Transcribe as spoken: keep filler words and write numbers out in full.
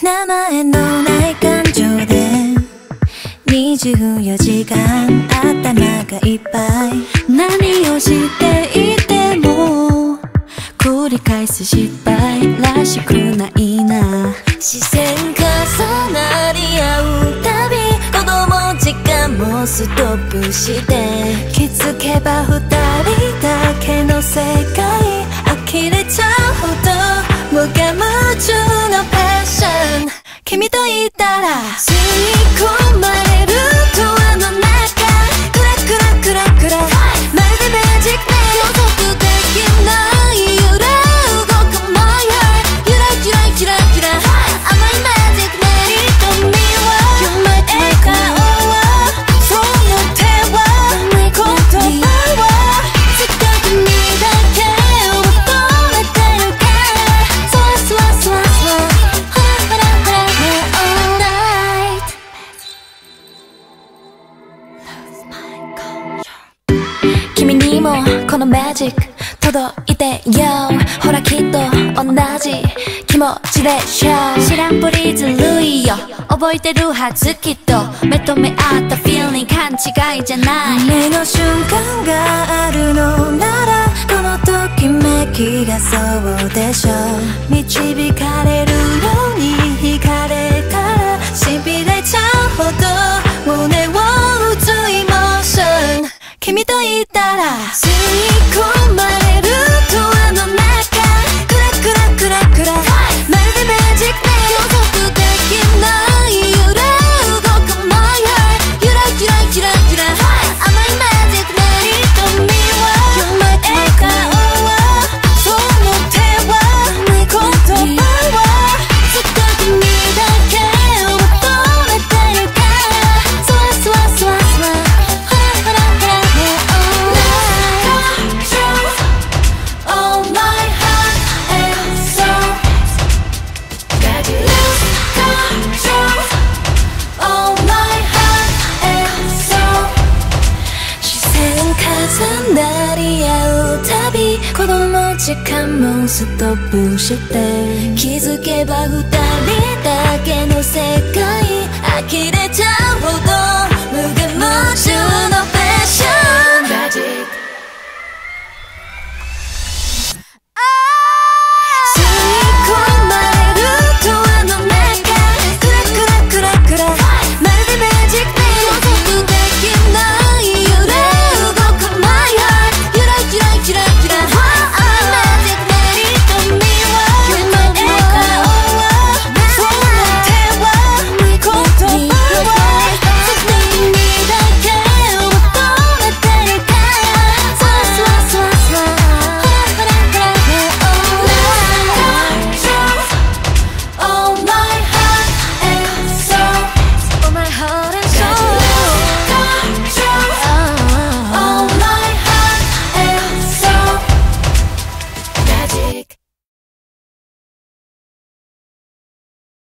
名前のない感情でにじゅうよじかん頭がいっぱい。何をしていても繰り返す失敗らしくないな。視線重なり合うたび子供時間もストップして気づけば二人だけの世界呆れちゃうほど無我夢中のパッション。君といたら吸い込まれるドアの中クラクラクラクラ、まるでマジックね。予測できない揺れ動く My heart ゆらゆらキラキラ甘いマジックね。瞳は You might 笑顔はその手は言葉はずっと君だけを求めてるからそわそわそわそわほらほらAll night Lose my control。 君にもこのマジック届いてよ。ほらきっと同じ気持ちでしょ。知らんぷりずるいよ。覚えてるはずきっと目と目合った feeling 勘違いじゃない。夢の瞬間があるのならこのときめきがそうでしょう。導かれるように惹かれたらしびれちゃうほど胸を打つイモーション。君といたら吸い込まれるドアの中クラクラクラクラ、まるでマジックね。予測できない揺れ動く My heart ゆらゆらキラキラ甘いマジックね。瞳は You might 笑顔はその手は言葉はずっと君だけを求めてるからそわそわそわそわほらほらほらAll my heart and soul Got you lose control All my heart and soul 視線重なり合うたび子供時間もストップして気づけば二人だけの世界呆れちゃうほど無我夢中のパッション。